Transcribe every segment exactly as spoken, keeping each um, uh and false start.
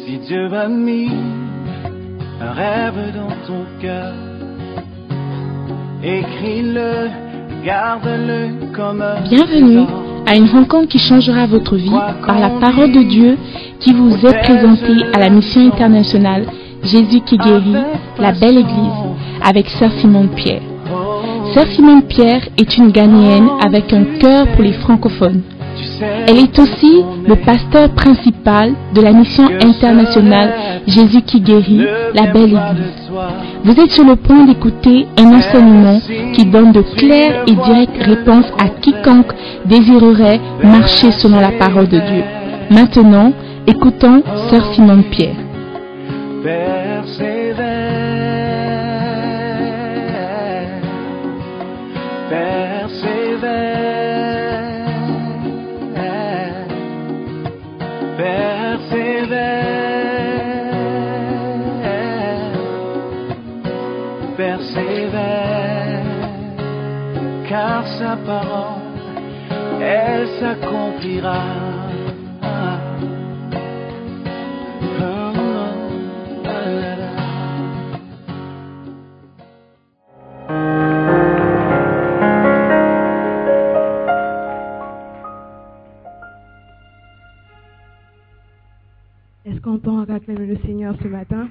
Si Dieu a mis un rêve dans ton cœur, écris-le, garde-le comme un Bienvenue à une rencontre qui changera votre vie par la parole de Dieu qui vous est présentée à la mission internationale Jésus qui guérit, la belle église, avec Sœur Simone Pierre. Sœur Simone Pierre est une Ghanéenne avec un cœur pour les francophones. Elle est aussi le pasteur principal de la mission internationale Jésus qui guérit, la belle église. Vous êtes sur le point d'écouter un enseignement qui donne de claires et directes réponses à quiconque désirerait marcher selon la parole de Dieu. Maintenant, écoutons Sœur Simone Pierre. Persévère, persévère, persévère, persévère, car sa parole, elle s'accomplira. Est-ce qu'on peut encore acclamer le Seigneur ce matin?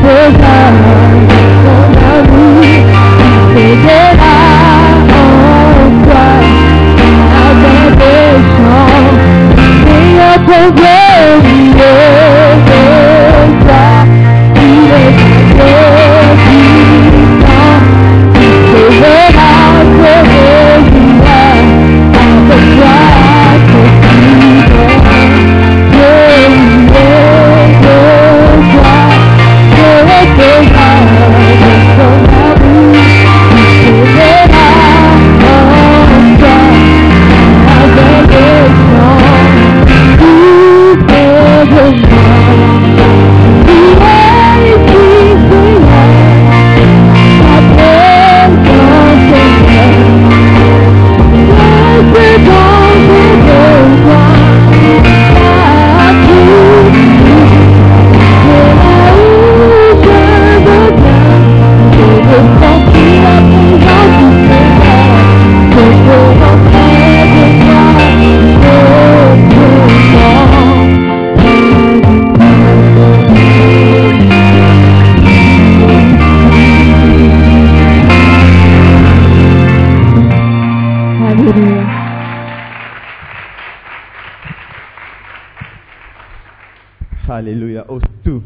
Alléluia. Oh, tout.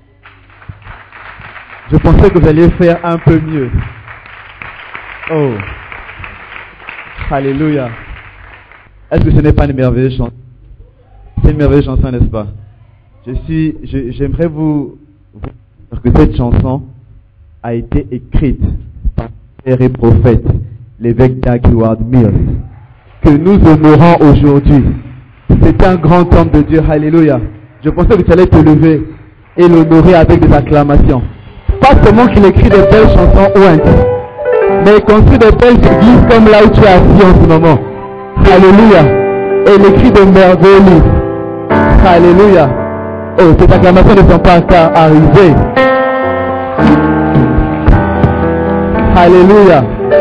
Je pensais que vous alliez faire un peu mieux. Oh. Alléluia. Est-ce que ce n'est pas une merveilleuse chanson? C'est une merveilleuse chanson, n'est-ce pas? Je suis, je, j'aimerais vous, vous dire que cette chanson a été écrite par le père et prophète, l'évêque Dag Heward-Mills, que nous honorons aujourd'hui. C'est un grand homme de Dieu. Alléluia. Je pensais que tu allais te lever et l'honorer avec des acclamations. Pas seulement qu'il écrit des belles chansons ouintes, mais il construit des belles églises comme là où tu es assis en ce moment. Alléluia. Et il écrit de merveilleux livres. Alléluia. Oh, ces acclamations ne sont pas encore arrivées. Alléluia.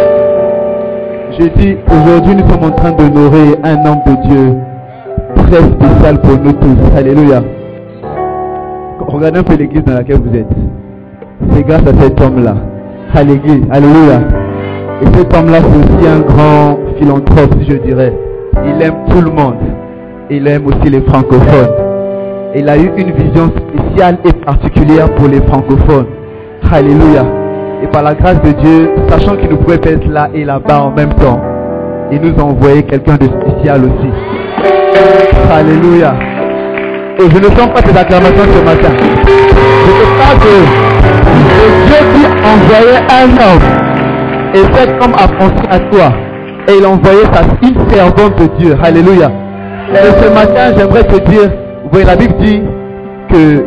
Je dis, aujourd'hui nous sommes en train d'honorer un homme de Dieu très spécial pour nous tous. Alléluia. Regardez un peu l'église dans laquelle vous êtes. C'est grâce à cet homme-là. À l'église. Alléluia. Et cet homme-là, c'est aussi un grand philanthrope, si je dirais. Il aime tout le monde. Il aime aussi les francophones. Il a eu une vision spéciale et particulière pour les francophones. Alléluia. Et par la grâce de Dieu, sachant qu'il nous pouvait être là et là-bas en même temps, il nous a envoyé quelqu'un de spécial aussi. Alléluia. Et je ne sens pas tes acclamations ce matin. Je te parle de Dieu qui envoyait un homme. Et cet homme a pensé à toi. Et il a envoyé sa fille servante de Dieu. Alléluia. Et ce matin, j'aimerais te dire, vous voyez, la Bible dit que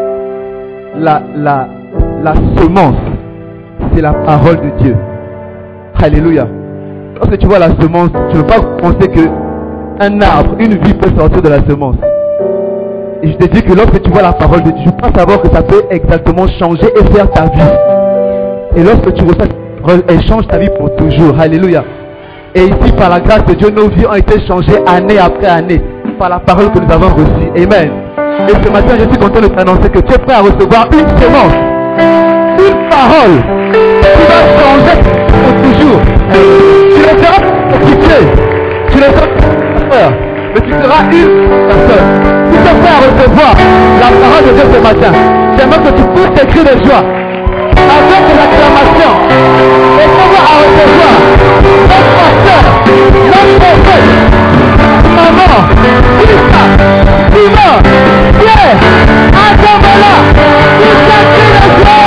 la, la, la semence, c'est la parole de Dieu. Alléluia. Lorsque tu vois la semence, tu ne peux pas penser que un arbre, une vie peut sortir de la semence. Et je te dis que lorsque tu vois la parole de Dieu, tu peux savoir que ça peut exactement changer et faire ta vie. Et lorsque tu reçois cette parole, elle change ta vie pour toujours. Alléluia. Et ici, par la grâce de Dieu, nos vies ont été changées année après année par la parole que nous avons reçue. Amen. Et ce matin, je suis content de t'annoncer que tu es prêt à recevoir une semence, une parole qui va changer pour toujours. Tu ne seras pas occupé, tu ne seras pas peur, mais tu seras une personne. Si tu es prêt à recevoir la parole de Dieu ce matin, j'aimerais que tu puisses écrire de joie avec des acclamations et comment à recevoir notre pasteur, notre prophète, maman, Christa, Simon, Pierre, Adamala, qui s'écrit de joie.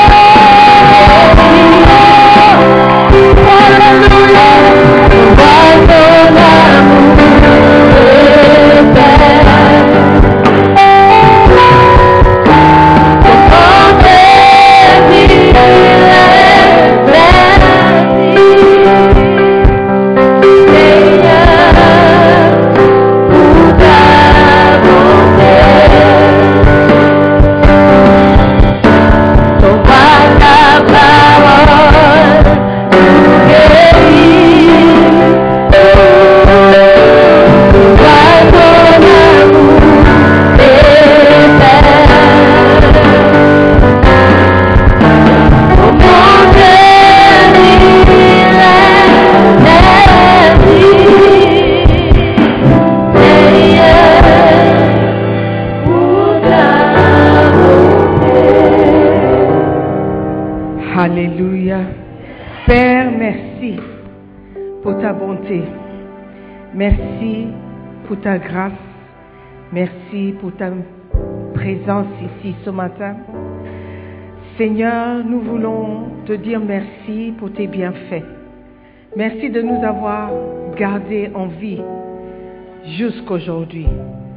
Alléluia. Seigneur, pour ta bonté. Alléluia. Père, merci pour ta bonté. Merci pour ta grâce. Merci pour ta présence ici ce matin. Seigneur, nous voulons te dire merci pour tes bienfaits. Merci de nous avoir gardés en vie jusqu'aujourd'hui.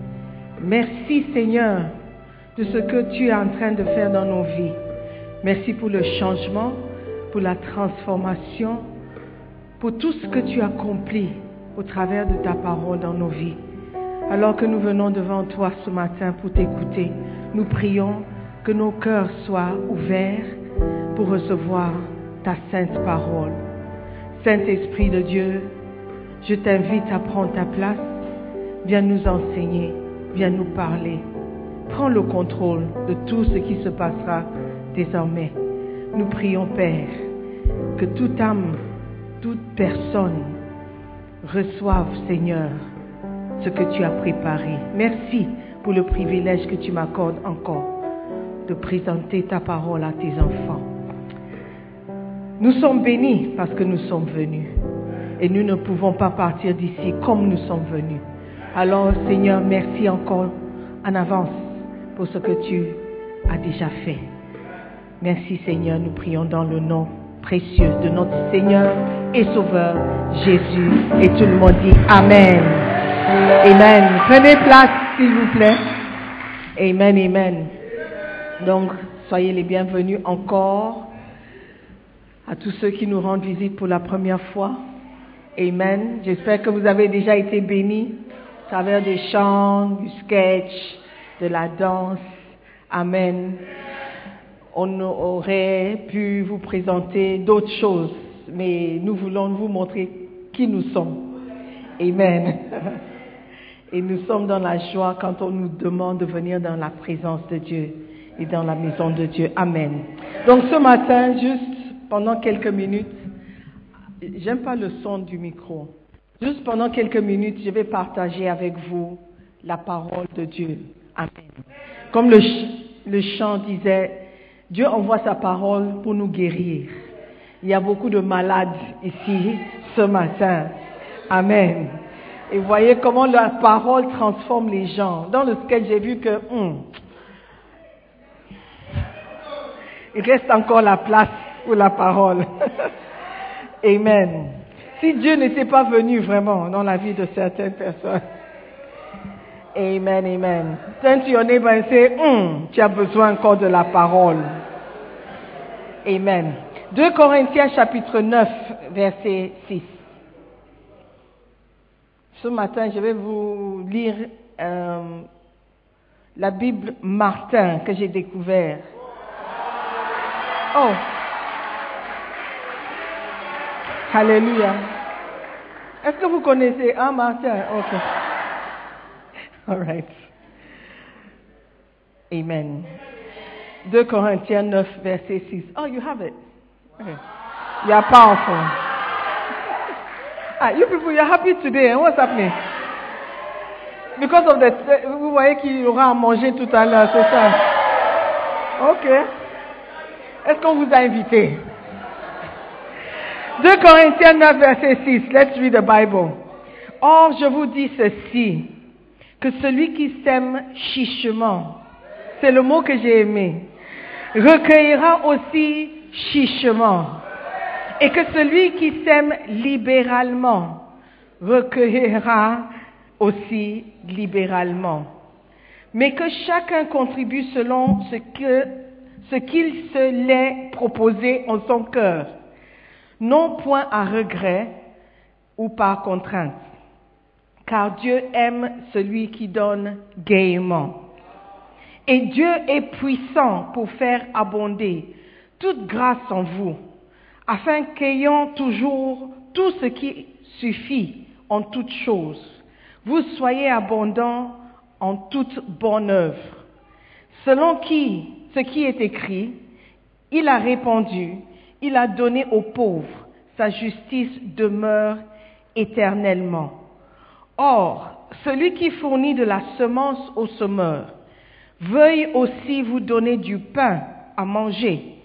Merci Seigneur de ce que tu es en train de faire dans nos vies. Merci pour le changement, pour la transformation, pour tout ce que tu accomplis au travers de ta parole dans nos vies. Alors que nous venons devant toi ce matin pour t'écouter, nous prions que nos cœurs soient ouverts pour recevoir ta sainte parole. Saint-Esprit de Dieu, je t'invite à prendre ta place. Viens nous enseigner, viens nous parler. Prends le contrôle de tout ce qui se passera désormais. Nous prions, Père, que toute âme, toute personne reçoive, Seigneur, ce que tu as préparé. Merci pour le privilège que tu m'accordes encore de présenter ta parole à tes enfants. Nous sommes bénis parce que nous sommes venus et nous ne pouvons pas partir d'ici comme nous sommes venus. Alors, Seigneur, merci encore en avance pour ce que tu as déjà fait. Merci, Seigneur, nous prions dans le nom précieux de notre Seigneur et Sauveur Jésus. Et tout le monde dit Amen. Amen. Prenez place, s'il vous plaît. Amen, amen. Donc, soyez les bienvenus encore à tous ceux qui nous rendent visite pour la première fois. Amen. J'espère que vous avez déjà été bénis à travers des chants, du sketch, de la danse. Amen. On aurait pu vous présenter d'autres choses, mais nous voulons vous montrer qui nous sommes. Amen. Et nous sommes dans la joie quand on nous demande de venir dans la présence de Dieu et dans la maison de Dieu. Amen. Donc ce matin, juste pendant quelques minutes, j'aime pas le son du micro, juste pendant quelques minutes, je vais partager avec vous la parole de Dieu. Amen. Comme le, ch- le chant disait, Dieu envoie sa parole pour nous guérir. Il y a beaucoup de malades ici ce matin. Amen. Et vous voyez comment la parole transforme les gens. Dans le sketch, j'ai vu que hum, il reste encore la place pour la parole. Amen. Si Dieu n'était pas venu vraiment dans la vie de certaines personnes. Amen, amen. Turn to your neighbor and say, hum, tu as besoin encore de la parole. Amen. deux Corinthiens chapitre neuf, verset six. Ce matin, je vais vous lire euh, la Bible Martin que j'ai découvert. Oh! Alléluia. Est-ce que vous connaissez un Martin? Ok. All right. Amen. deux Corinthiens neuf, verset six. Oh, you have it. Okay. You are powerful. Ah, you people, you are happy today. And what's happening? Because of the... Vous voyez qu'il y aura à manger tout à l'heure, c'est ça? Ok. Est-ce qu'on vous a invité? deux Corinthiens neuf, verset six. Let's read the Bible. Or, je vous dis ceci, que celui qui sème chichement, c'est le mot que j'ai aimé, recueillera aussi chichement. Et que celui qui sème libéralement, recueillera aussi libéralement. Mais que chacun contribue selon ce que, ce qu'il se l'est proposé en son cœur, non point à regret ou par contrainte. Car Dieu aime celui qui donne gaiement. Et Dieu est puissant pour faire abonder toute grâce en vous, afin qu'ayant toujours tout ce qui suffit en toutes choses, vous soyez abondants en toute bonne œuvre. Selon qui, ce qui est écrit, il a répandu, il a donné aux pauvres, sa justice demeure éternellement. Or, celui qui fournit de la semence au semeur, veuille aussi vous donner du pain à manger,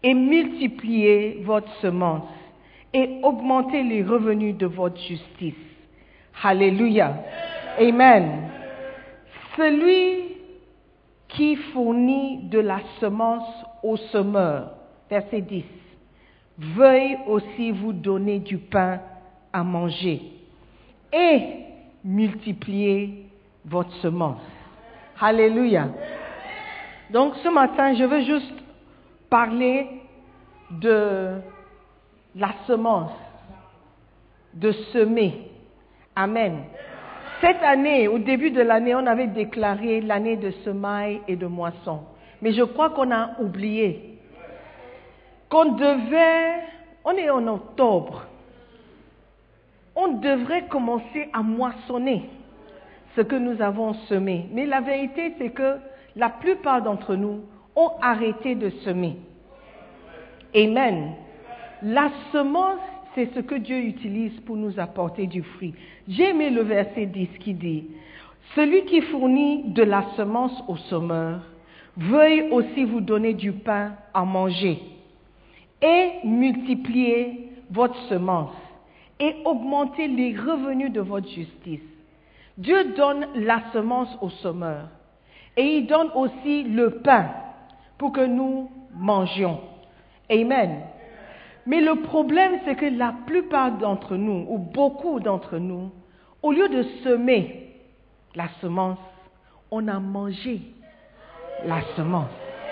et multipliez votre semence et augmentez les revenus de votre justice. Alléluia. Amen. Celui qui fournit de la semence au semeur, verset dix, veuille aussi vous donner du pain à manger et multiplier votre semence. Alléluia. Donc ce matin, je veux juste parler de la semence, de semer. Amen. Cette année, au début de l'année, on avait déclaré l'année de semailles et de moissons. Mais je crois qu'on a oublié qu'on devait, on est en octobre, on devrait commencer à moissonner ce que nous avons semé. Mais la vérité, c'est que la plupart d'entre nous ont arrêté de semer. Amen. La semence, c'est ce que Dieu utilise pour nous apporter du fruit. J'ai aimé le verset dix qui dit « Celui qui fournit de la semence au semeur, veuille aussi vous donner du pain à manger et multiplier votre semence et augmenter les revenus de votre justice. » Dieu donne la semence au semeur et il donne aussi le pain pour que nous mangions. Amen. Mais le problème, c'est que la plupart d'entre nous, ou beaucoup d'entre nous, au lieu de semer la semence, on a mangé la semence.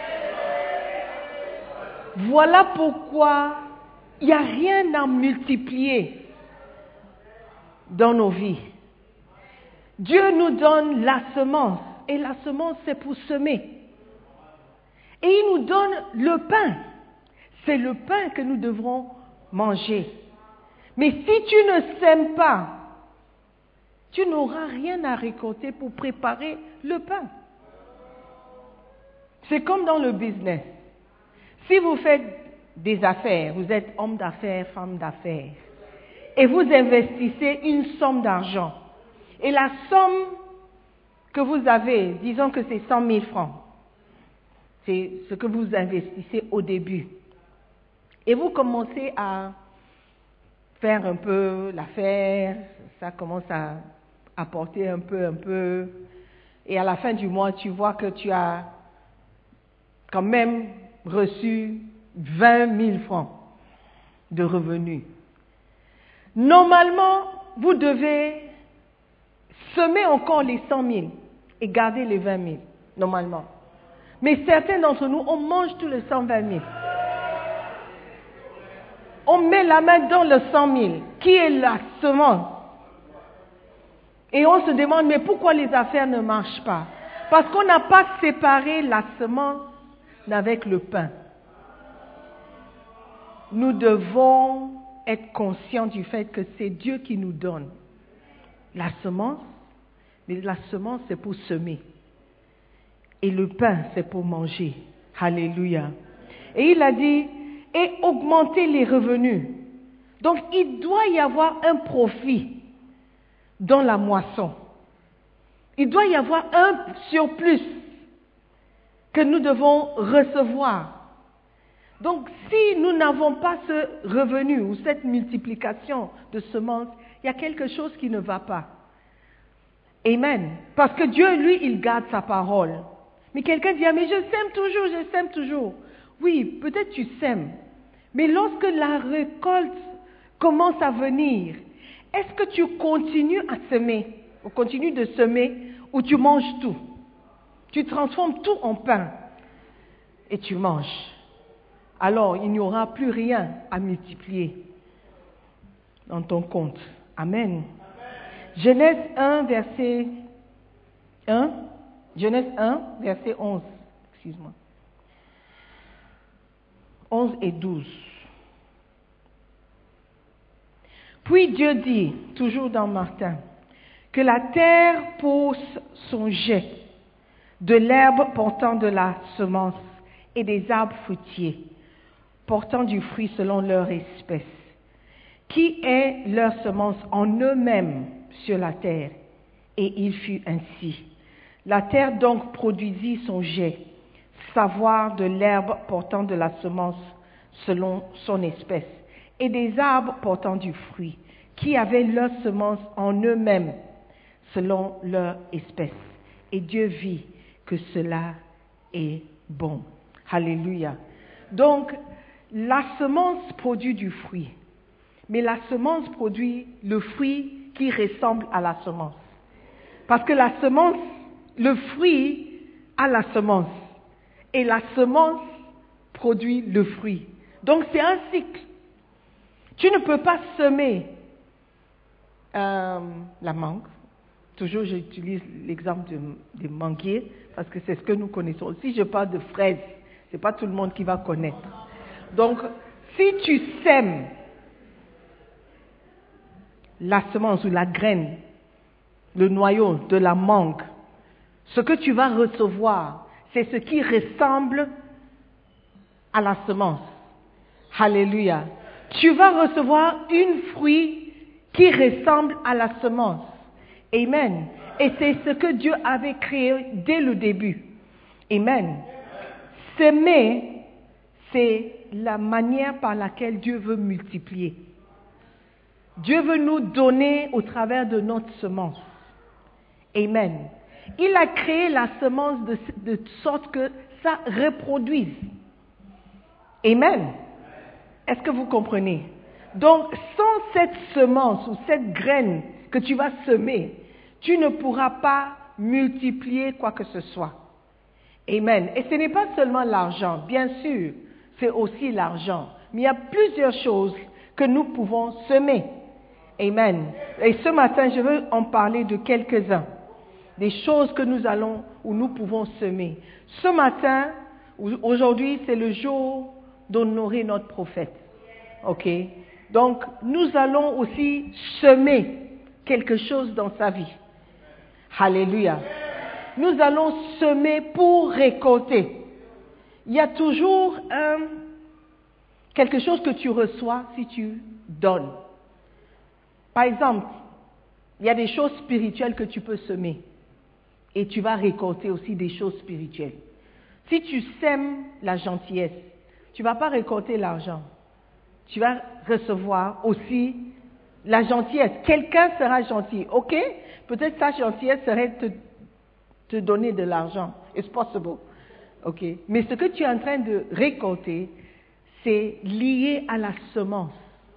Voilà pourquoi il n'y a rien à multiplier dans nos vies. Dieu nous donne la semence, et la semence, c'est pour semer. Et il nous donne le pain. C'est le pain que nous devrons manger. Mais si tu ne sèmes pas, tu n'auras rien à récolter pour préparer le pain. C'est comme dans le business. Si vous faites des affaires, vous êtes homme d'affaires, femme d'affaires, et vous investissez une somme d'argent, et la somme que vous avez, disons que c'est cent mille francs, c'est ce que vous investissez au début. Et vous commencez à faire un peu l'affaire, ça commence à apporter un peu, un peu, et à la fin du mois, tu vois que tu as quand même reçu vingt mille francs de revenus. Normalement, vous devez semer encore les cent mille et garder les vingt mille, normalement. Mais certains d'entre nous, on mange tous les cent vingt mille. On met la main dans le cent mille, qui est la semence. Et on se demande, mais pourquoi les affaires ne marchent pas? Parce qu'on n'a pas séparé la semence avec le pain. Nous devons être conscients du fait que c'est Dieu qui nous donne la semence, mais la semence c'est pour semer. Et le pain c'est pour manger. Alléluia. Et il a dit, et augmenter les revenus. Donc il doit y avoir un profit dans la moisson. Il doit y avoir un surplus que nous devons recevoir. Donc si nous n'avons pas ce revenu ou cette multiplication de semences, il y a quelque chose qui ne va pas. Amen. Parce que Dieu, lui, il garde sa parole. Mais quelqu'un dit, ah, mais je sème toujours, je sème toujours. Oui, peut-être tu sèmes. Mais lorsque la récolte commence à venir, est-ce que tu continues à semer, ou continues de semer, ou tu manges tout? Tu transformes tout en pain et tu manges. Alors, il n'y aura plus rien à multiplier dans ton compte. Amen. Genèse un, verset un. Genèse un, verset onze. Excuse-moi. onze et douze. Puis Dieu dit, toujours dans Martin, que la terre pousse son jet, de l'herbe portant de la semence et des arbres fruitiers, portant du fruit selon leur espèce, qui est leur semence en eux-mêmes sur la terre. Et il fut ainsi. La terre donc produisit son jet, savoir de l'herbe portant de la semence selon son espèce, et des arbres portant du fruit, qui avaient leur semence en eux-mêmes, selon leur espèce. Et Dieu vit que cela est bon. Alléluia. Donc, la semence produit du fruit, mais la semence produit le fruit qui ressemble à la semence. Parce que la semence, le fruit a la semence, et la semence produit le fruit. Donc, c'est un cycle. Tu ne peux pas semer euh, la mangue. Toujours, j'utilise l'exemple des manguiers, parce que c'est ce que nous connaissons. Si je parle de fraises, ce n'est pas tout le monde qui va connaître. Donc, si tu sèmes la semence ou la graine, le noyau de la mangue, ce que tu vas recevoir, c'est ce qui ressemble à la semence. Alléluia. Tu vas recevoir un fruit qui ressemble à la semence. Amen. Et c'est ce que Dieu avait créé dès le début. Amen. S'aimer, c'est la manière par laquelle Dieu veut multiplier. Dieu veut nous donner au travers de notre semence. Amen. Il a créé la semence de, de sorte que ça reproduise. Amen. Est-ce que vous comprenez? Donc, sans cette semence ou cette graine que tu vas semer, tu ne pourras pas multiplier quoi que ce soit. Amen. Et ce n'est pas seulement l'argent, bien sûr, c'est aussi l'argent. Mais il y a plusieurs choses que nous pouvons semer. Amen. Et ce matin, je veux en parler de quelques-uns. Des choses que nous allons, ou nous pouvons semer. Ce matin, aujourd'hui, c'est le jour d'honorer notre prophète. Ok? Donc, nous allons aussi semer quelque chose dans sa vie. Alléluia. Nous allons semer pour récolter. Il y a toujours euh, quelque chose que tu reçois si tu donnes. Par exemple, il y a des choses spirituelles que tu peux semer. Et tu vas récolter aussi des choses spirituelles. Si tu sèmes la gentillesse, tu ne vas pas récolter l'argent. Tu vas recevoir aussi la gentillesse. Quelqu'un sera gentil, ok? Peut-être sa gentillesse serait de te, te donner de l'argent. It's possible. Ok? Mais ce que tu es en train de récolter, c'est lié à la semence.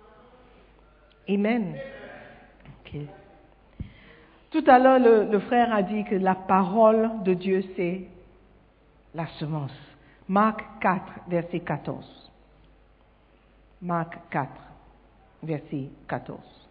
Amen. Ok. Tout à l'heure, le, le frère a dit que la parole de Dieu, c'est la semence. Marc quatre, verset quatorze. Marc quatre, verset quatorze.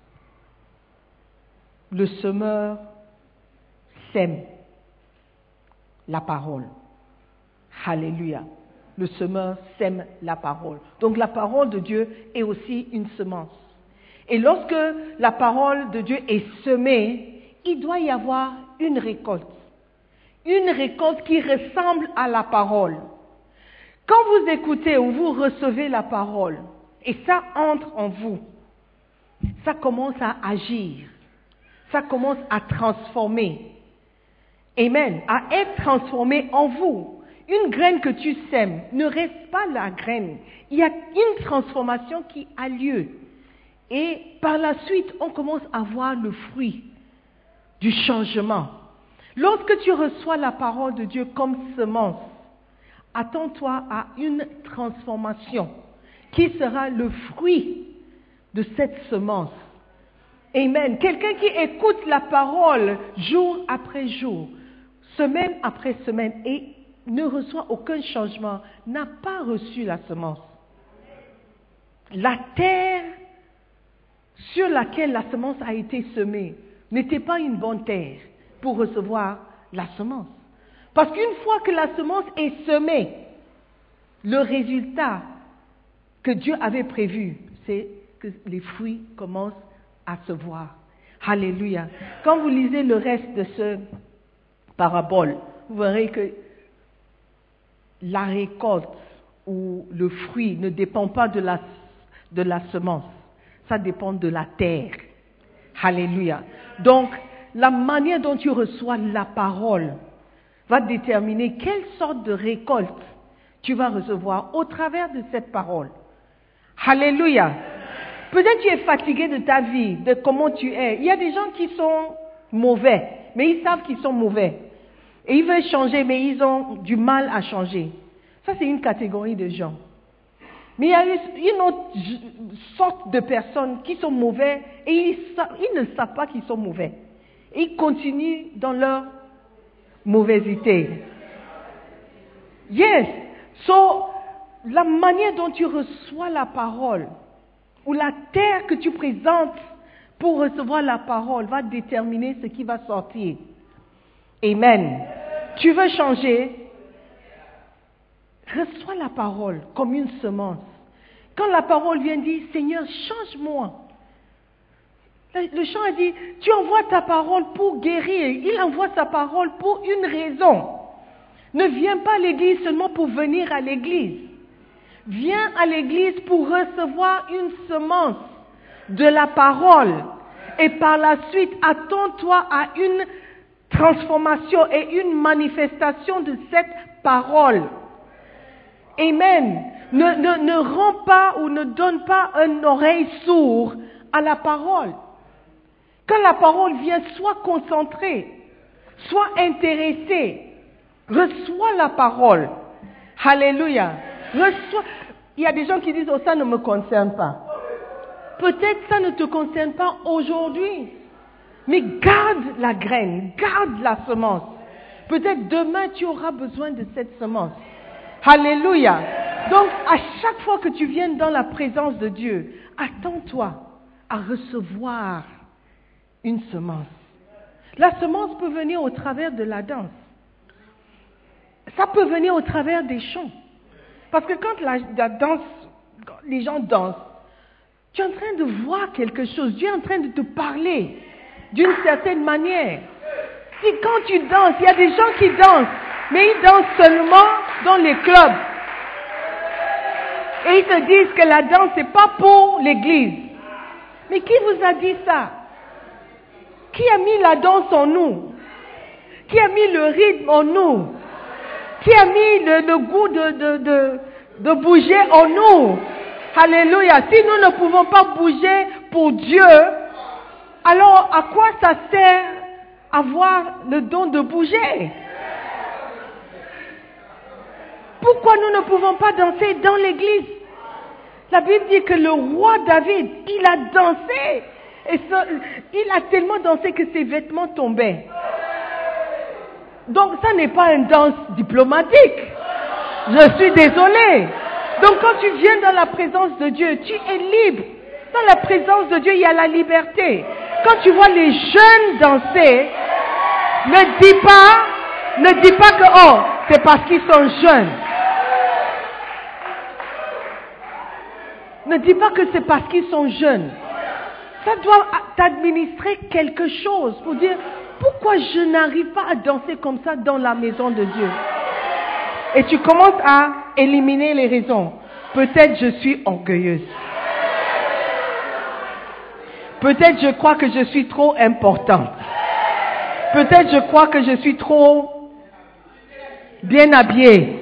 Le semeur sème la parole. Alléluia. Le semeur sème la parole. Donc la parole de Dieu est aussi une semence. Et lorsque la parole de Dieu est semée, il doit y avoir une récolte. Une récolte qui ressemble à la parole. Quand vous écoutez ou vous recevez la parole, et ça entre en vous, ça commence à agir, ça commence à transformer. Amen. À être transformé en vous. Une graine que tu sèmes ne reste pas la graine. Il y a une transformation qui a lieu. Et par la suite, on commence à voir le fruit du changement. Lorsque tu reçois la parole de Dieu comme semence, attends-toi à une transformation qui sera le fruit de cette semence. Amen. Quelqu'un qui écoute la parole jour après jour, semaine après semaine et ne reçoit aucun changement, n'a pas reçu la semence. La terre sur laquelle la semence a été semée n'était pas une bonne terre pour recevoir la semence. Parce qu'une fois que la semence est semée, le résultat que Dieu avait prévu, c'est que les fruits commencent à se voir. Alléluia. Quand vous lisez le reste de ce parabole, vous verrez que la récolte ou le fruit ne dépend pas de la, de la semence. Ça dépend de la terre. Alléluia. Donc, la manière dont tu reçois la parole va déterminer quelle sorte de récolte tu vas recevoir au travers de cette parole. Alléluia. Peut-être tu es fatigué de ta vie, de comment tu es. Il y a des gens qui sont mauvais, mais ils savent qu'ils sont mauvais. Et ils veulent changer, mais ils ont du mal à changer. Ça, c'est une catégorie de gens. Mais il y a une autre sorte de personnes qui sont mauvais et ils, ils ne savent pas qu'ils sont mauvais. Et ils continuent dans leur mauvaiseté. Yes. So, la manière dont tu reçois la parole ou la terre que tu présentes pour recevoir la parole va déterminer ce qui va sortir. Amen. Tu veux changer? Reçois la parole comme une semence. Quand la parole vient dire, Seigneur, change-moi. Le chant a dit, tu envoies ta parole pour guérir. Il envoie sa parole pour une raison. Ne viens pas à l'église seulement pour venir à l'église. Viens à l'église pour recevoir une semence de la parole. Et par la suite, attends-toi à une transformation et une manifestation de cette parole. Amen. Ne, ne, ne rends pas ou ne donne pas une oreille sourde à la parole. Quand la parole vient, sois concentré, sois intéressé, reçois la parole. Alléluia. Reçois. Il y a des gens qui disent, oh, ça ne me concerne pas. Peut-être ça ne te concerne pas aujourd'hui, mais garde la graine, garde la semence. Peut-être demain tu auras besoin de cette semence. Alléluia. Donc, à chaque fois que tu viens dans la présence de Dieu, attends-toi à recevoir une semence. La semence peut venir au travers de la danse. Ça peut venir au travers des chants. Parce que quand la, la danse, quand les gens dansent, tu es en train de voir quelque chose. Dieu est en train de te parler d'une certaine manière. Si quand tu danses, il y a des gens qui dansent, mais ils dansent seulement dans les clubs. Et ils te disent que la danse, c'est pas pour l'église. Mais qui vous a dit ça? Qui a mis la danse en nous? Qui a mis le rythme en nous? Qui a mis le, le goût de, de, de, de bouger en nous? Alléluia. Si nous ne pouvons pas bouger pour Dieu, alors à quoi ça sert avoir le don de bouger? Pourquoi nous ne pouvons pas danser dans l'église? La Bible dit que le roi David, il a dansé. Et ça, il a tellement dansé que ses vêtements tombaient. Donc ça n'est pas une danse diplomatique. Je suis désolée. Donc quand tu viens dans la présence de Dieu, tu es libre. Dans la présence de Dieu, il y a la liberté. Quand tu vois les jeunes danser, ne dis pas, ne dis pas que oh, c'est parce qu'ils sont jeunes. Ne dis pas que c'est parce qu'ils sont jeunes. Ça doit t'administrer quelque chose pour dire pourquoi je n'arrive pas à danser comme ça dans la maison de Dieu. Et tu commences à éliminer les raisons. Peut-être je suis orgueilleuse. Peut-être je crois que je suis trop importante. Peut-être je crois que je suis trop bien habillée.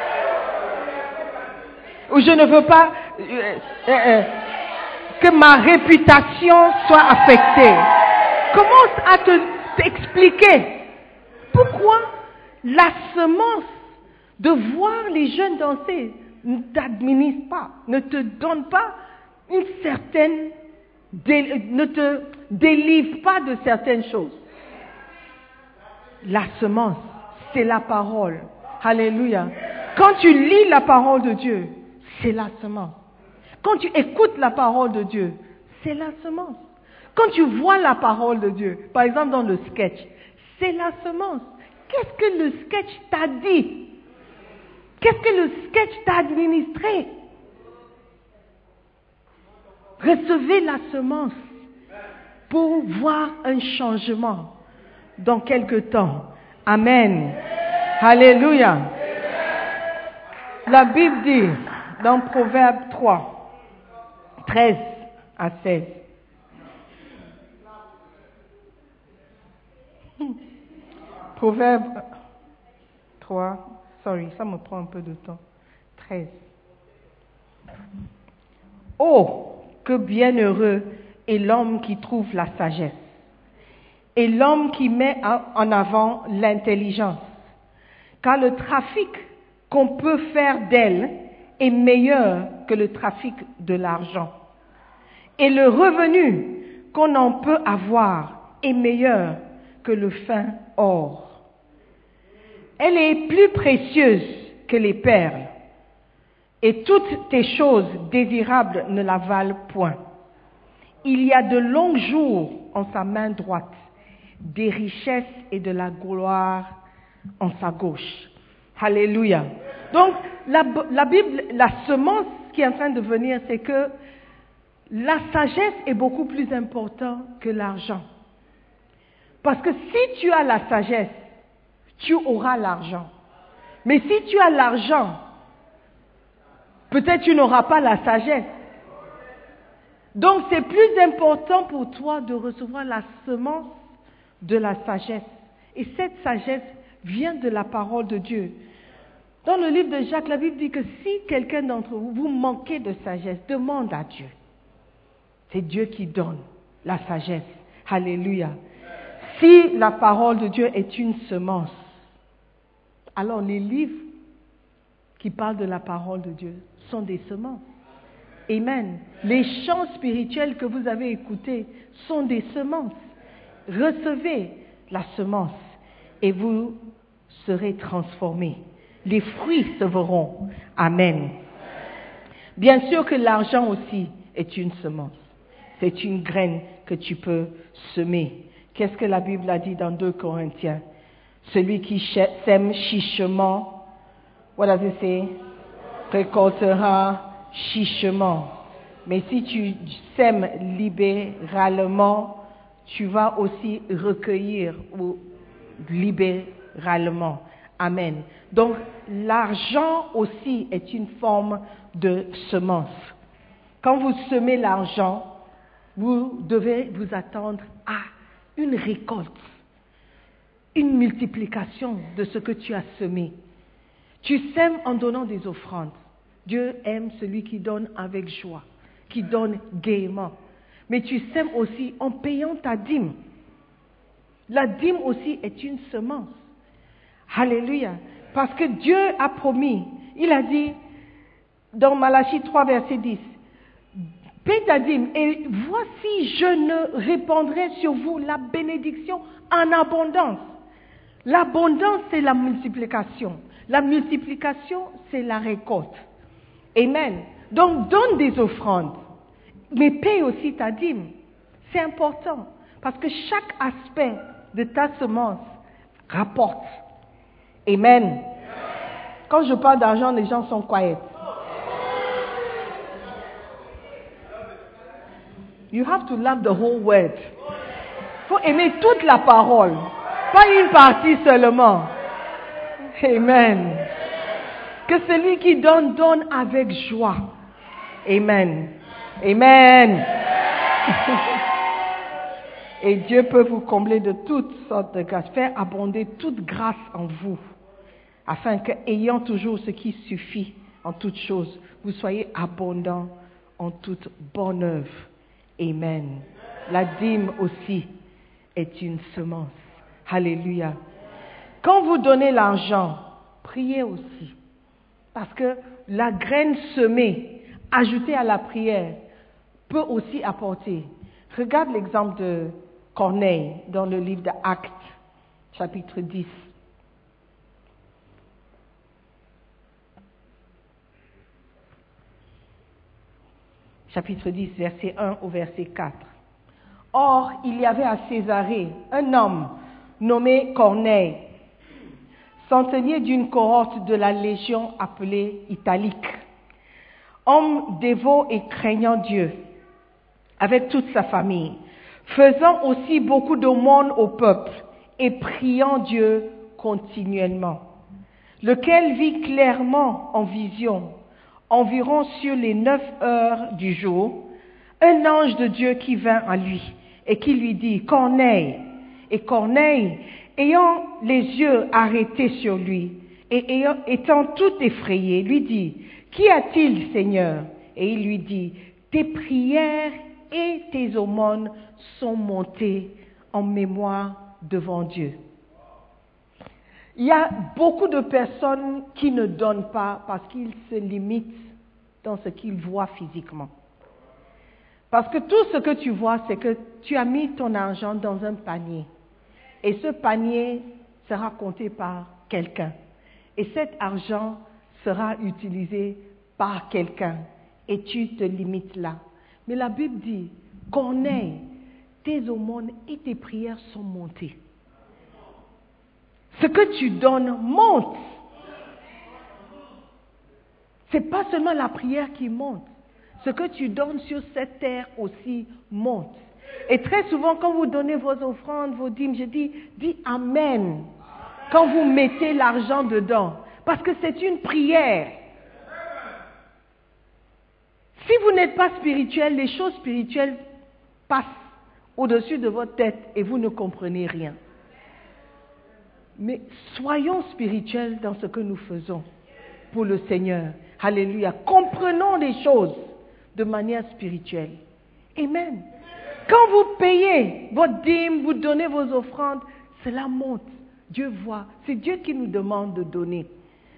Ou je ne veux pas euh, euh, euh, que ma réputation soit affectée. Commence à te, t'expliquer pourquoi la semence de voir les jeunes danser ne t'administre pas, ne te donne pas une certaine, ne te délivre pas de certaines choses. La semence, c'est la parole. Alléluia. Quand tu lis la parole de Dieu, c'est la semence. Quand tu écoutes la parole de Dieu, c'est la semence. Quand tu vois la parole de Dieu, par exemple dans le sketch, c'est la semence. Qu'est-ce que le sketch t'a dit? Qu'est-ce que le sketch t'a administré? Recevez la semence pour voir un changement dans quelque temps. Amen. Alléluia. La Bible dit dans Proverbe trois, treize à seize. Proverbe trois, sorry, ça me prend un peu de temps. treize. Oh, que bienheureux est l'homme qui trouve la sagesse et l'homme qui met en avant l'intelligence, car le trafic qu'on peut faire d'elle est meilleur que le trafic de l'argent. Et le revenu qu'on en peut avoir est meilleur que le fin or. Elle est plus précieuse que les perles, et toutes tes choses désirables ne la valent point. Il y a de longs jours en sa main droite, des richesses et de la gloire en sa gauche. Alléluia. Donc, la, la Bible, la semence qui est en train de venir, c'est que la sagesse est beaucoup plus importante que l'argent. Parce que si tu as la sagesse, tu auras l'argent. Mais si tu as l'argent, peut-être tu n'auras pas la sagesse. Donc, c'est plus important pour toi de recevoir la semence de la sagesse. Et cette sagesse vient de la parole de Dieu. Dans le livre de Jacques, la Bible dit que si quelqu'un d'entre vous, vous manquez de sagesse, demande à Dieu. C'est Dieu qui donne la sagesse. Alléluia. Si la parole de Dieu est une semence, alors les livres qui parlent de la parole de Dieu sont des semences. Amen. Les chants spirituels que vous avez écoutés sont des semences. Recevez la semence et vous serez transformés. Les fruits se verront. Amen. Bien sûr que l'argent aussi est une semence. C'est une graine que tu peux semer. Qu'est-ce que la Bible a dit dans deux Corinthiens? Celui qui sème chichement, what does it say? Récoltera chichement. Mais si tu sèmes libéralement, tu vas aussi recueillir libéralement. Amen. Donc, l'argent aussi est une forme de semence. Quand vous semez l'argent, vous devez vous attendre à une récolte, une multiplication de ce que tu as semé. Tu sèmes en donnant des offrandes. Dieu aime celui qui donne avec joie, qui donne gaiement. Mais tu sèmes aussi en payant ta dîme. La dîme aussi est une semence. Alléluia. Parce que Dieu a promis, il a dit dans Malachie trois, verset dix, paie ta dîme et voici je ne répandrai sur vous la bénédiction en abondance. L'abondance, c'est la multiplication. La multiplication, c'est la récolte. Amen. Donc, donne des offrandes, mais paye aussi ta dîme. C'est important, parce que chaque aspect de ta semence rapporte. Amen. Quand je parle d'argent, les gens sont quiet. You have to love the whole word. Il faut aimer toute la parole, pas une partie seulement. Amen. Que celui qui donne, donne avec joie. Amen. Amen. Et Dieu peut vous combler de toutes sortes de grâces, faire abonder toute grâce en vous, afin que, ayant toujours ce qui suffit en toutes choses, vous soyez abondants en toute bonne œuvre. Amen. La dîme aussi est une semence. Alléluia. Quand vous donnez l'argent, priez aussi. Parce que la graine semée, ajoutée à la prière, peut aussi apporter. Regarde l'exemple de Corneille dans le livre d'Actes, chapitre dix. Chapitre dix, verset un au verset quatre. Or, il y avait à Césarée un homme nommé Corneille, centenier d'une cohorte de la Légion appelée Italique, homme dévot et craignant Dieu, avec toute sa famille, faisant aussi beaucoup d'aumônes au peuple et priant Dieu continuellement, lequel vit clairement en vision, environ sur les neuf heures du jour, un ange de Dieu qui vint à lui et qui lui dit « Corneille !» Et Corneille, ayant les yeux arrêtés sur lui et ayant, étant tout effrayé, lui dit « Qu'y a-t-il, Seigneur ?» Et il lui dit « tes prières et tes aumônes sont montées en mémoire devant Dieu. Il y a beaucoup de personnes qui ne donnent pas parce qu'ils se limitent dans ce qu'ils voient physiquement. Parce que tout ce que tu vois, c'est que tu as mis ton argent dans un panier. Et ce panier sera compté par quelqu'un. Et cet argent sera utilisé par quelqu'un. Et tu te limites là. Mais la Bible dit, connais, tes aumônes et tes prières sont montées. Ce que tu donnes monte. Ce n'est pas seulement la prière qui monte. Ce que tu donnes sur cette terre aussi monte. Et très souvent, quand vous donnez vos offrandes, vos dîmes, je dis, dis Amen quand vous mettez l'argent dedans. Parce que c'est une prière. Si vous n'êtes pas spirituel, les choses spirituelles passent au-dessus de votre tête et vous ne comprenez rien. Mais soyons spirituels dans ce que nous faisons pour le Seigneur. Alléluia. Comprenons les choses de manière spirituelle. Amen. Quand vous payez votre dîme, vous donnez vos offrandes, cela monte. Dieu voit. C'est Dieu qui nous demande de donner.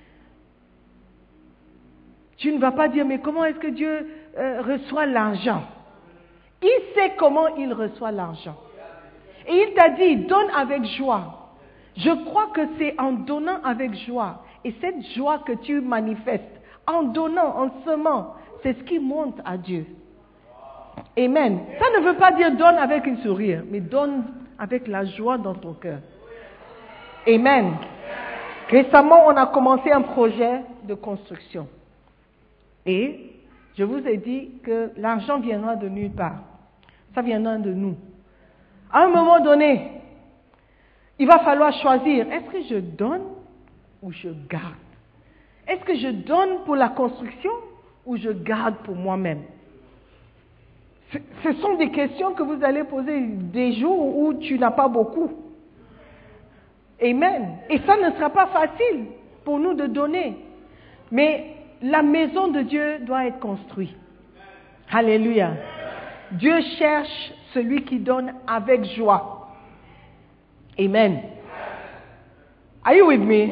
Tu ne vas pas dire, mais comment est-ce que Dieu euh, reçoit l'argent? Il sait comment il reçoit l'argent. Et il t'a dit, donne avec joie. Je crois que c'est en donnant avec joie. Et cette joie que tu manifestes, en donnant, en semant, c'est ce qui monte à Dieu. Amen. Ça ne veut pas dire donne avec un sourire, mais donne avec la joie dans ton cœur. Amen. Récemment, on a commencé un projet de construction. Et je vous ai dit que l'argent viendra de nulle part. Ça viendra de nous. À un moment donné, il va falloir choisir, est-ce que je donne ou je garde? Est-ce que je donne pour la construction ou je garde pour moi-même? Ce, ce sont des questions que vous allez poser des jours où tu n'as pas beaucoup. Amen. Et ça ne sera pas facile pour nous de donner. Mais la maison de Dieu doit être construite. Alléluia. Dieu cherche celui qui donne avec joie. Amen. Are you with me?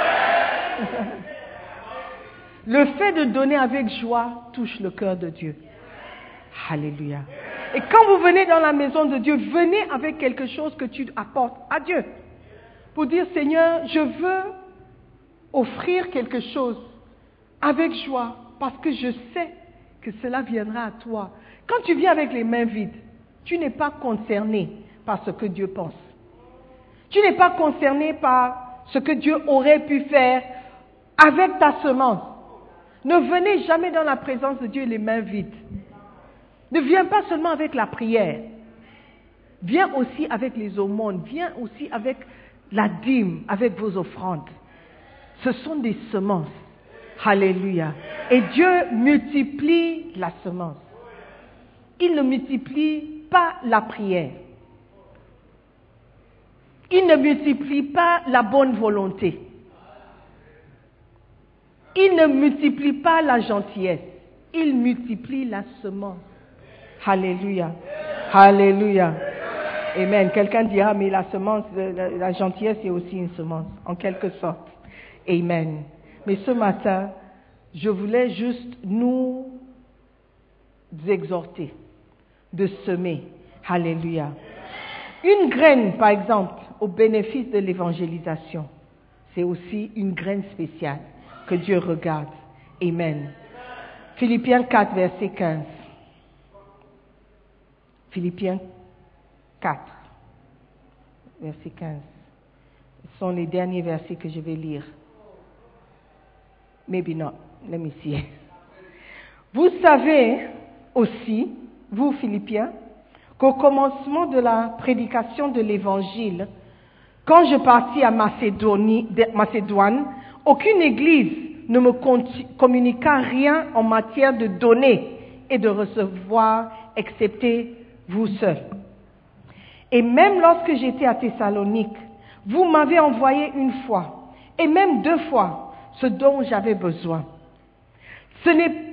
Le fait de donner avec joie touche le cœur de Dieu. Alléluia. Et quand vous venez dans la maison de Dieu, venez avec quelque chose que tu apportes à Dieu. Pour dire, Seigneur, je veux offrir quelque chose avec joie, parce que je sais que cela viendra à toi. Quand tu viens avec les mains vides, tu n'es pas concerné par ce que Dieu pense. Tu n'es pas concerné par ce que Dieu aurait pu faire avec ta semence. Ne venez jamais dans la présence de Dieu les mains vides. Ne viens pas seulement avec la prière. Viens aussi avec les aumônes. Viens aussi avec la dîme, avec vos offrandes. Ce sont des semences. Alléluia. Et Dieu multiplie la semence. Il ne multiplie pas la prière. Il ne multiplie pas la bonne volonté. Il ne multiplie pas la gentillesse. Il multiplie la semence. Alléluia. Alléluia. Amen. Quelqu'un dira, mais la semence, la, la gentillesse est aussi une semence, en quelque sorte. Amen. Mais ce matin, je voulais juste nous exhorter de semer. Alléluia. Une graine, par exemple, au bénéfice de l'évangélisation, c'est aussi une graine spéciale que Dieu regarde. Amen. Philippiens quatre, verset quinze. Philippiens quatre, verset quinze. Ce sont les derniers versets que je vais lire. Maybe not. Let me see. Vous savez aussi, vous Philippiens, qu'au commencement de la prédication de l'Évangile, quand je partis à Macédonie, Macédoine, aucune église ne me communiqua rien en matière de donner et de recevoir, excepté vous seuls. Et même lorsque j'étais à Thessalonique, vous m'avez envoyé une fois, et même deux fois, ce dont j'avais besoin. Ce n'est pas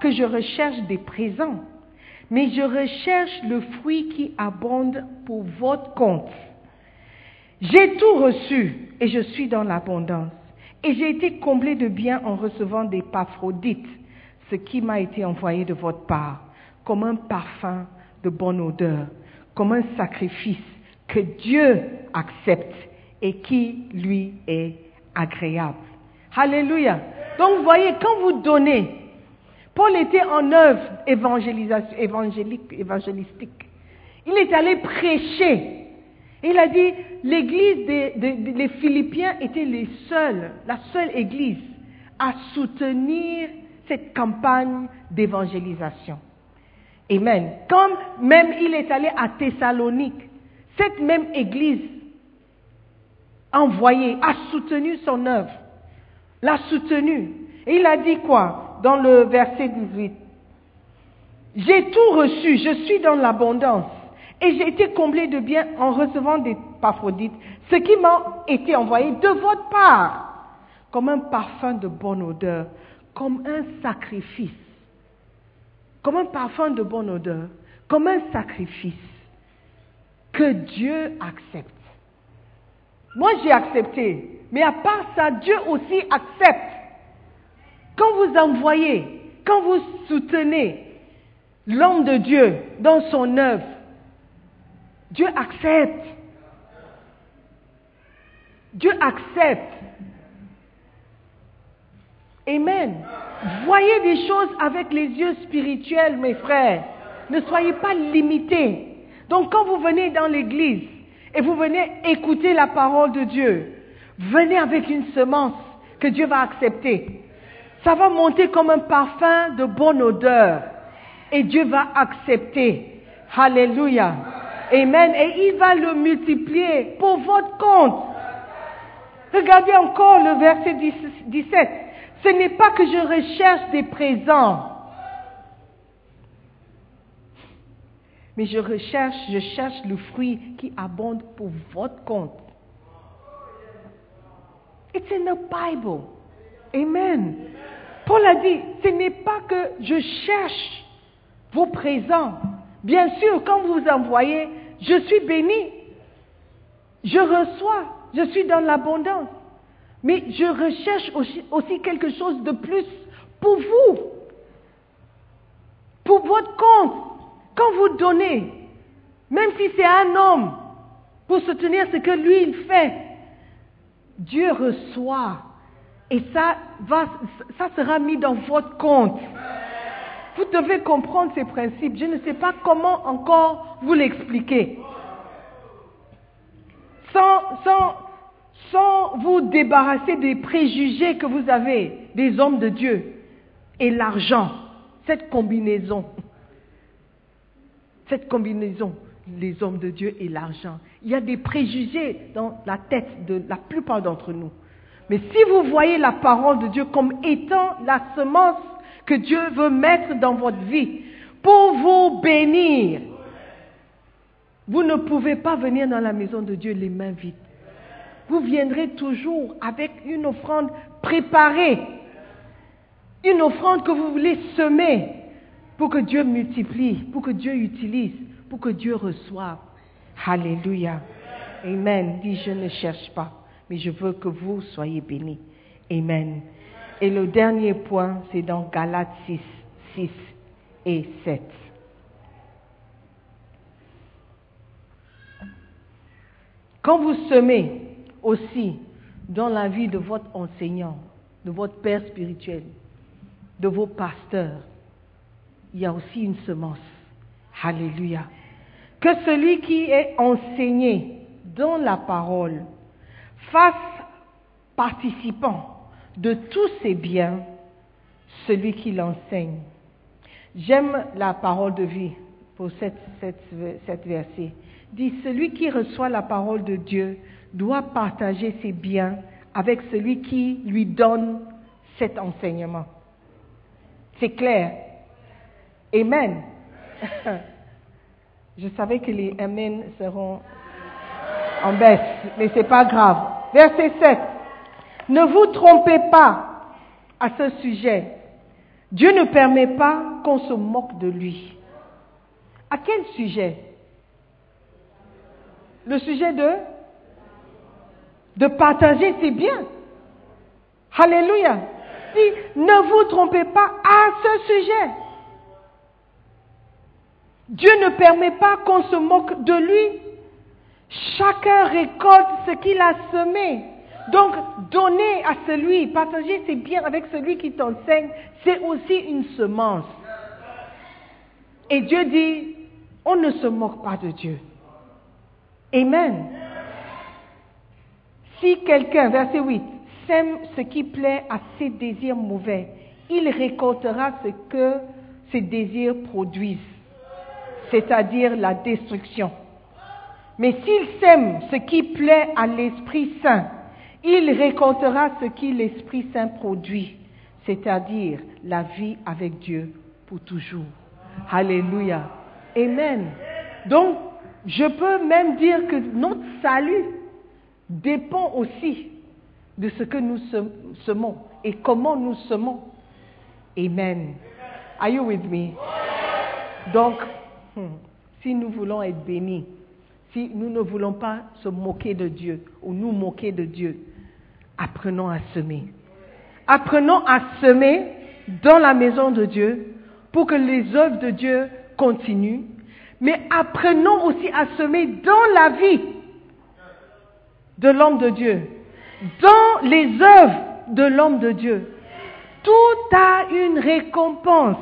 que je recherche des présents, mais je recherche le fruit qui abonde pour votre compte. J'ai tout reçu et je suis dans l'abondance. Et j'ai été comblé de bien en recevant des Épaphrodites, ce qui m'a été envoyé de votre part, comme un parfum de bonne odeur, comme un sacrifice que Dieu accepte et qui lui est agréable. Alléluia. Donc vous voyez, quand vous donnez, Paul était en œuvre évangélisation, évangélique, évangélistique. Il est allé prêcher. Il a dit, l'église des, des, des les Philippiens était les seuls, la seule église à soutenir cette campagne d'évangélisation. Amen. Comme même il est allé à Thessalonique, cette même église envoyée a soutenu son œuvre, l'a soutenu. Et il a dit quoi dans le verset dix-huit? J'ai tout reçu, je suis dans l'abondance. Et j'ai été comblé de bien en recevant des Épaphrodites, ce qui m'a été envoyé de votre part, comme un parfum de bonne odeur, comme un sacrifice, comme un parfum de bonne odeur, comme un sacrifice que Dieu accepte. Moi j'ai accepté, mais à part ça, Dieu aussi accepte. Quand vous envoyez, quand vous soutenez l'homme de Dieu dans son œuvre, Dieu accepte. Dieu accepte. Amen. Voyez des choses avec les yeux spirituels, mes frères. Ne soyez pas limités. Donc quand vous venez dans l'église et vous venez écouter la parole de Dieu, venez avec une semence que Dieu va accepter. Ça va monter comme un parfum de bonne odeur. Et Dieu va accepter. Alléluia. Amen. Et il va le multiplier pour votre compte. Regardez encore le verset dix-sept. Ce n'est pas que je recherche des présents, mais je recherche, je cherche le fruit qui abonde pour votre compte. It's in the Bible. Amen. Paul a dit, ce n'est pas que je cherche vos présents. Bien sûr, quand vous envoyez, je suis béni. Je reçois, je suis dans l'abondance. Mais je recherche aussi, aussi quelque chose de plus pour vous. Pour votre compte. Quand vous donnez, même si c'est un homme, pour soutenir ce que lui il fait, Dieu reçoit. Et ça, va, ça sera mis dans votre compte. Vous devez comprendre ces principes. Je ne sais pas comment encore vous l'expliquer. Sans, sans, sans vous débarrasser des préjugés que vous avez des hommes de Dieu et l'argent. Cette combinaison. Cette combinaison, les hommes de Dieu et l'argent. Il y a des préjugés dans la tête de la plupart d'entre nous. Mais si vous voyez la parole de Dieu comme étant la semence que Dieu veut mettre dans votre vie pour vous bénir, vous ne pouvez pas venir dans la maison de Dieu les mains vides. Vous viendrez toujours avec une offrande préparée, une offrande que vous voulez semer pour que Dieu multiplie, pour que Dieu utilise, pour que Dieu reçoive. Alléluia. Amen. Dis, je ne cherche pas, mais je veux que vous soyez bénis. Amen. Et le dernier point, c'est dans Galates six, six et sept. Quand vous semez aussi dans la vie de votre enseignant, de votre père spirituel, de vos pasteurs, il y a aussi une semence. Alléluia. Que celui qui est enseigné dans la parole fasse participant de tous ses biens celui qui l'enseigne. J'aime la parole de vie pour cette, cette, cette verset. Dit, celui qui reçoit la parole de Dieu doit partager ses biens avec celui qui lui donne cet enseignement. C'est clair. Amen. Je savais que les amen seront en baisse, mais c'est pas grave. Verset sept. Ne vous trompez pas à ce sujet. Dieu ne permet pas qu'on se moque de lui. À quel sujet? Le sujet de de partager, c'est bien. Alléluia. Si, ne vous trompez pas à ce sujet. Dieu ne permet pas qu'on se moque de lui. Chacun récolte ce qu'il a semé. Donc, donner à celui, partager ses biens avec celui qui t'enseigne, c'est aussi une semence. Et Dieu dit, on ne se moque pas de Dieu. Amen. Si quelqu'un, verset huit, sème ce qui plaît à ses désirs mauvais, il récoltera ce que ses désirs produisent, c'est-à-dire la destruction. Mais s'il sème ce qui plaît à l'Esprit Saint, il récoltera ce que l'Esprit Saint produit, c'est-à-dire la vie avec Dieu pour toujours. Alléluia. Amen. Donc, je peux même dire que notre salut dépend aussi de ce que nous semons et comment nous semons. Amen. Are you with me? Donc, hmm, si nous voulons être bénis, si nous ne voulons pas se moquer de Dieu ou nous moquer de Dieu, apprenons à semer. Apprenons à semer dans la maison de Dieu pour que les œuvres de Dieu continuent, mais apprenons aussi à semer dans la vie de l'homme de Dieu, dans les œuvres de l'homme de Dieu. Tout a une récompense.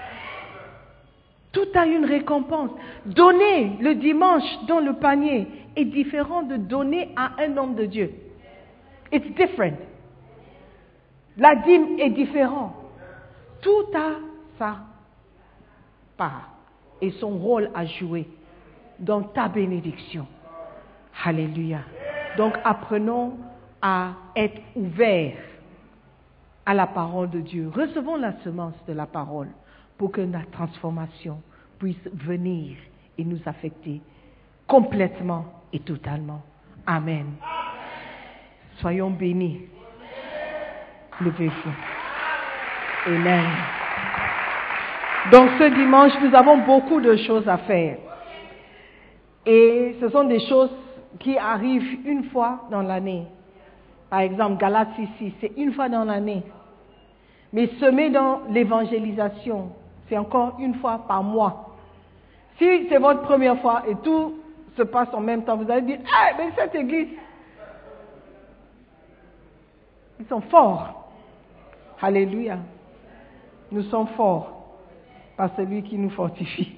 Tout a une récompense. Donner le dimanche dans le panier est différent de donner à un homme de Dieu. It's different. La dîme est différente. Tout a sa part et son rôle à jouer dans ta bénédiction. Alléluia. Donc apprenons à être ouverts à la parole de Dieu. Recevons la semence de la parole pour que la transformation puisse venir et nous affecter complètement et totalement. Amen. Soyons bénis. Levez-vous. Amen. Donc ce dimanche, nous avons beaucoup de choses à faire. Et ce sont des choses qui arrivent une fois dans l'année. Par exemple, Galates ici, c'est une fois dans l'année. Mais semer dans l'évangélisation, c'est encore une fois par mois. Si c'est votre première fois et tout se passe en même temps, vous allez dire, ah, mais cette église, ils sont forts. Alléluia. Nous sommes forts par celui qui nous fortifie.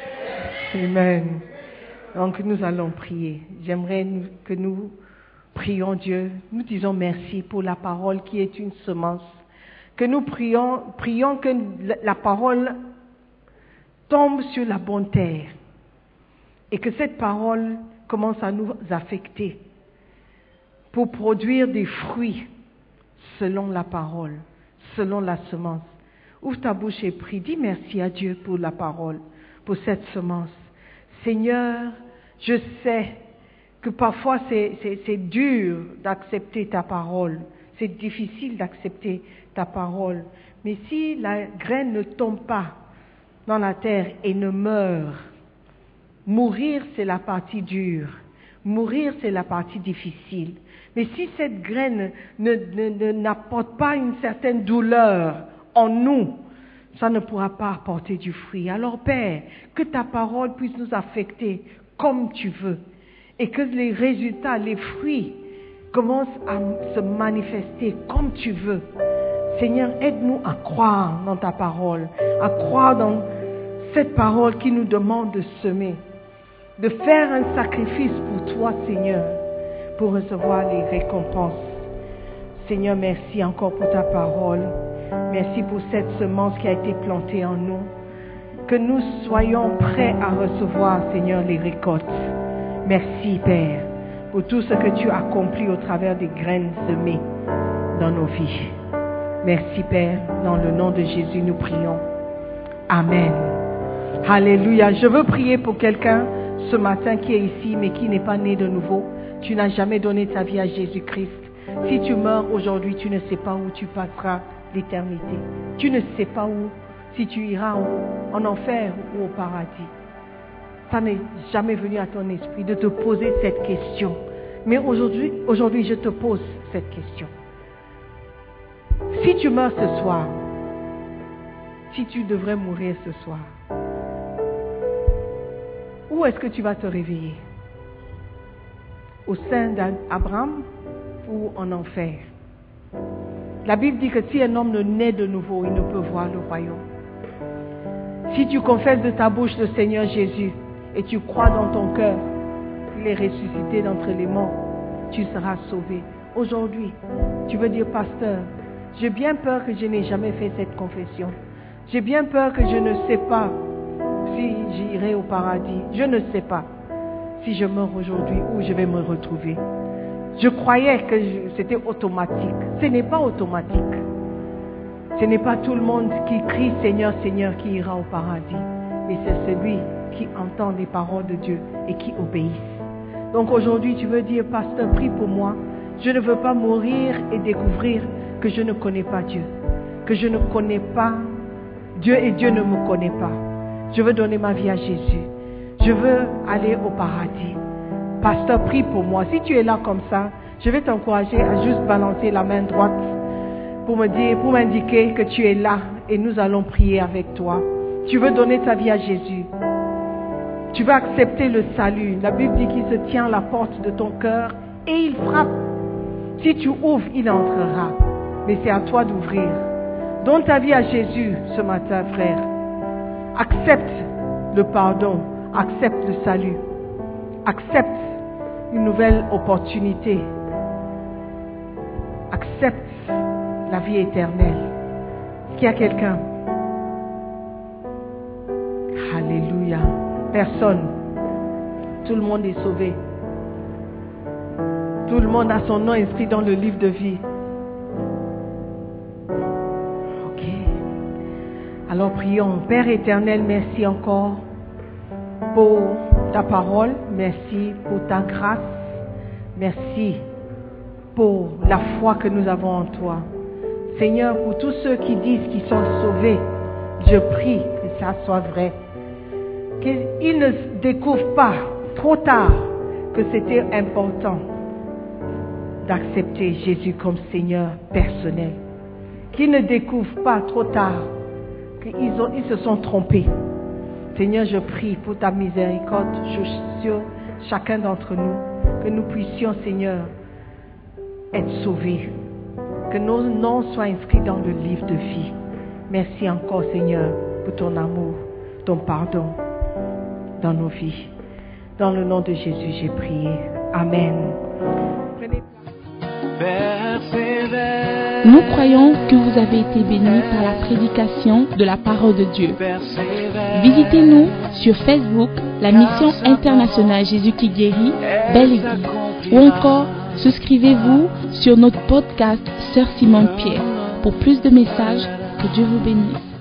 Amen. Donc nous allons prier. J'aimerais que nous prions Dieu. Nous disons merci pour la parole qui est une semence. Que nous prions, prions que la parole tombe sur la bonne terre. Et que cette parole commence à nous affecter pour produire des fruits selon la parole, selon la semence. Ouvre ta bouche et prie. Dis merci à Dieu pour la parole, pour cette semence. Seigneur, je sais que parfois c'est, c'est, c'est dur d'accepter ta parole. C'est difficile d'accepter ta parole. Mais si la graine ne tombe pas dans la terre et ne meurt, mourir c'est la partie dure. Mourir c'est la partie difficile. Mais si cette graine ne, ne, ne, n'apporte pas une certaine douleur en nous, ça ne pourra pas apporter du fruit. Alors Père, que ta parole puisse nous affecter comme tu veux et que les résultats, les fruits commencent à se manifester comme tu veux. Seigneur, aide-nous à croire dans ta parole, à croire dans cette parole qui nous demande de semer, de faire un sacrifice pour toi, Seigneur, pour recevoir les récompenses. Seigneur, merci encore pour ta parole. Merci pour cette semence qui a été plantée en nous. Que nous soyons prêts à recevoir, Seigneur, les récoltes. Merci, Père, pour tout ce que tu as accompli au travers des graines semées dans nos vies. Merci, Père. Dans le nom de Jésus, nous prions. Amen. Alléluia. Je veux prier pour quelqu'un ce matin qui est ici, mais qui n'est pas né de nouveau. Tu n'as jamais donné ta vie à Jésus-Christ. Si tu meurs aujourd'hui, tu ne sais pas où tu passeras l'éternité. Tu ne sais pas où, si tu iras en, en enfer ou au paradis. Ça n'est jamais venu à ton esprit de te poser cette question. Mais aujourd'hui, aujourd'hui, je te pose cette question. Si tu meurs ce soir, si tu devrais mourir ce soir, où est-ce que tu vas te réveiller? Au sein d'Abraham ou en enfer? La Bible dit que si un homme ne naît de nouveau, il ne peut voir le royaume. Si tu confesses de ta bouche le Seigneur Jésus et tu crois dans ton cœur qu'il est ressuscité d'entre les morts, tu seras sauvé. Aujourd'hui, tu veux dire, pasteur, j'ai bien peur que je n'ai jamais fait cette confession. J'ai bien peur que je ne sais pas si j'irai au paradis. Je ne sais pas si je meurs aujourd'hui où je vais me retrouver. Je croyais que je, c'était automatique. Ce n'est pas automatique. Ce n'est pas tout le monde qui crie Seigneur, Seigneur qui ira au paradis. Mais c'est celui qui entend les paroles de Dieu et qui obéisse. Donc aujourd'hui, tu veux dire, pasteur, prie pour moi. Je ne veux pas mourir et découvrir que je ne connais pas Dieu. Que je ne connais pas Dieu et Dieu ne me connaît pas. Je veux donner ma vie à Jésus. Je veux aller au paradis. Pasteur, prie pour moi. Si tu es là comme ça, je vais t'encourager à juste balancer la main droite pour me dire, pour m'indiquer que tu es là et nous allons prier avec toi. Tu veux donner ta vie à Jésus. Tu veux accepter le salut. La Bible dit qu'il se tient à la porte de ton cœur et il frappe. Si tu ouvres, il entrera. Mais c'est à toi d'ouvrir. Donne ta vie à Jésus ce matin, frère. Accepte le pardon. Accepte le salut. Accepte une nouvelle opportunité. Accepte la vie éternelle. Est-ce qu'il y a quelqu'un? Alléluia. Personne. Tout le monde est sauvé. Tout le monde a son nom inscrit dans le livre de vie. Ok. Alors prions. Père éternel, merci encore pour ta parole. Merci pour ta grâce. Merci pour la foi que nous avons en toi. Seigneur, pour tous ceux qui disent qu'ils sont sauvés, je prie que ça soit vrai. Qu'ils ne découvrent pas trop tard que c'était important d'accepter Jésus comme Seigneur personnel. Qu'ils ne découvrent pas trop tard qu'ils ont, ils se sont trompés. Seigneur, je prie pour ta miséricorde sur chacun d'entre nous, que nous puissions, Seigneur, être sauvés, que nos noms soient inscrits dans le livre de vie. Merci encore, Seigneur, pour ton amour, ton pardon dans nos vies. Dans le nom de Jésus, j'ai prié. Amen. Prenez Nous croyons que vous avez été bénis par la prédication de la parole de Dieu. Visitez-nous sur Facebook, la mission internationale Jésus qui guérit, Belle Église. Ou encore, souscrivez-vous sur notre podcast Sœur Simone Pierre. Pour plus de messages, que Dieu vous bénisse.